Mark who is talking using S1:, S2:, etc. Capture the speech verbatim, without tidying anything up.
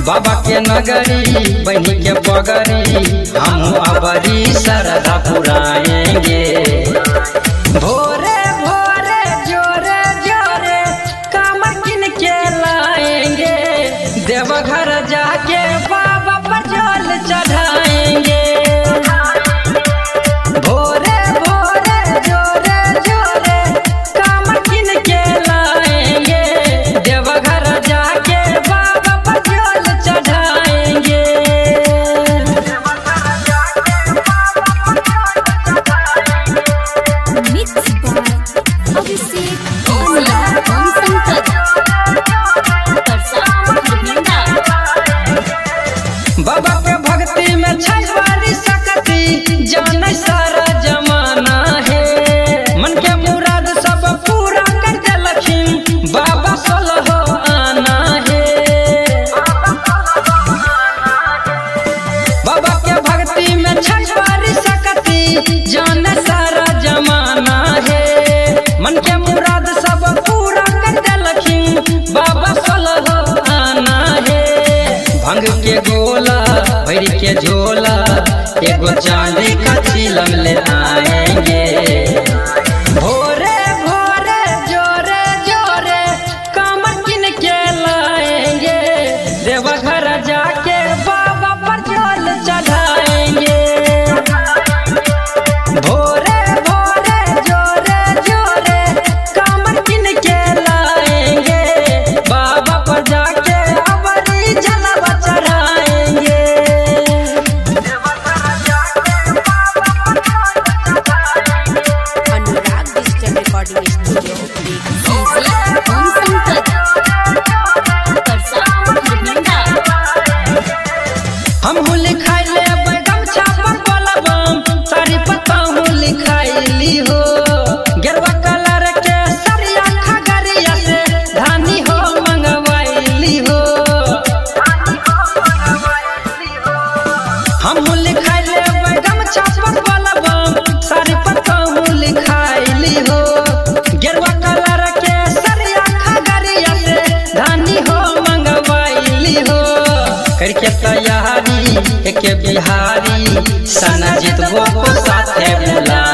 S1: बाबा के नगरी बनी के पगरी हम अबरी सरदा पुराएंगे। भोरे भोरे जोरे जोरे कामर किन के लाएंगे, देवघर जाके बाबा पर जल चढ़ाएंगे। भोरे भोरे जोरे जोरे कामर किन के लाएंगे, देवघर जाके बाबा पर जल चढ़ाएंगे। बाबा के भक्ति में छाई सकती जान सारा जमाना है, मन के मुराद सब पूरा कर देलखिन बाबा सोलहो आना है। बाबा के भक्ति में छाई सकती जान सारा जमाना है, मन के मुराद सब पूरा कर देलखिन बाबा सोलहो आना है। भंग के गोला भरी के झोला एगो चांदी का चिलम ले आएंगे। भोरे भोरे जोरे जोरे कामर किन के लाएंगे, देवघर जाके बाबा पर जल चढ़ाएंगे। भोरे भोरे जोरे जोरे कामर किन के लाएंगे, बाबा पर जाके अबरी जलवा चढ़ाएंगे। हम हूँ लिखाई ले बैगम छापर बोलबम, सारी पत्ता हूँ लिखाईली हो। गेरुआ कलर के सरिया खगरिया से धानी हो मंगवाईली हो। हम हूँ लिखाई ले बैगम छापर बोलबम, सारी पत्ता हूँ लिखाईली हो। गेरुआ कलर के सरिया खगरिया से धानी हो मंगवाईली हो। करके तैयारी एक बिहारी सनजीत को साथे बुला